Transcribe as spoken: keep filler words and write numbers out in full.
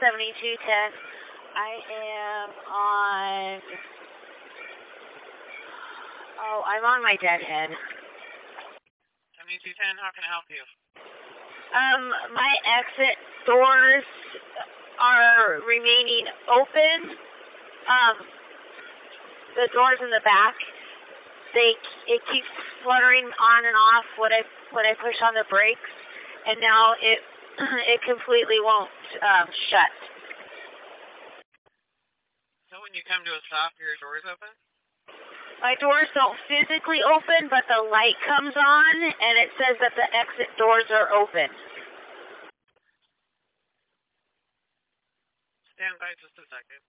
seventy-two ten. I am on... Oh, I'm on my deadhead. seventy-two ten, how can I help you? Um, my exit doors are remaining open. Um, the doors in the back, they it keeps fluttering on and off when I when I push on the brakes, and now it it completely won't um, shut. So when you come to a stop, your doors open? My doors don't physically open, but the light comes on, and it says that the exit doors are open. Stand by just a second.